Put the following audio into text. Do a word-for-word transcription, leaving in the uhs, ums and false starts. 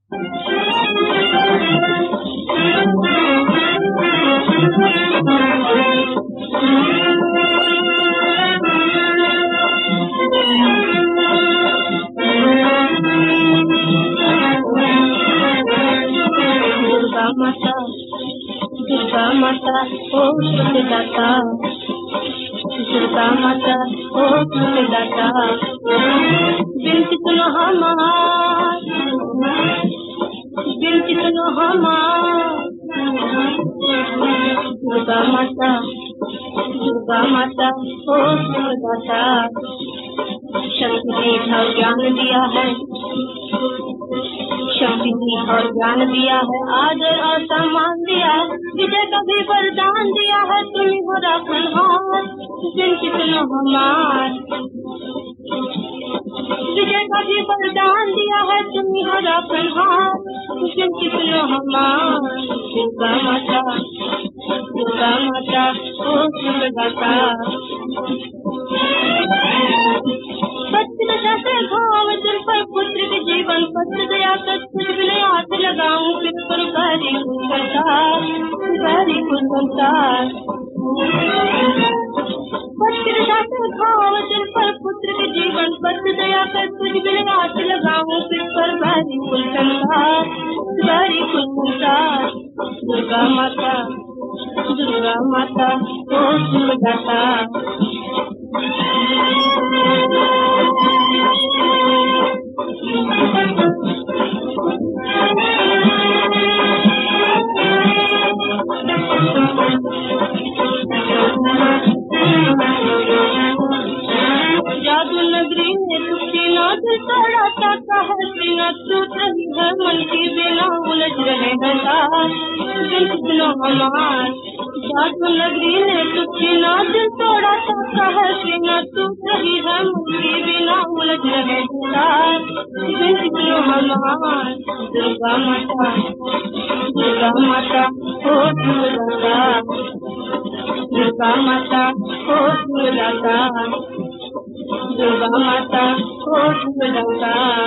माता दुर्गा माता ओ सुखदाता, दुर्गा माता ओ सुखदाता, बिनती सुनो हमार, बिनती सुनो हमार। दुर्गा माता दुर्गा माता ओ सुखदाता, शक्ति पीठ और ज्ञान दिया है, शक्ति पीठ और ज्ञान दिया है, आदर और सम्मान दिया है, विजय का भी वरदान दिया है, तुम्ही हो रखनहार, बिनती सुनो हमार। विजय का भी वरदान दिया है, तुम्ही हो रखनहार, बिनती सुनो हमार। दुर्गा माता दुर्गा माता ओ सुखदाता, से घाव दिल पर पुत्र के जीवन पत्र दया कर कुछ भी नहीं हाथ लगाऊं, फिर पर गहरी कुशलता गहरी कुशलता। पत्र से घाव दिल पर पुत्र के जीवन पत्र दया कर कुछ भी नहीं हाथ लगाऊं, फिर पर गहरी कुशलता गहरी कुशलता। दुर्गा माता दुर्गा माता ओ सुखदाता, जादू नगरी में तुझे नाच तोड़ा ताका है, बिना टूट रही है मन की बिना उलझ रहे हैं, बिन सुनो हमार। जादू नगरी ने तुझे नाच तोड़ा ताका है, बिना टूट रही है मन की बिना उलझ रहे हैं, बिन सुनो हमार। दुर्गा माता दुर्गा माता ओ सुखदाता, दुर्गा माता ओ सुखदाता, दुर्गा माता ओ सुखदाता।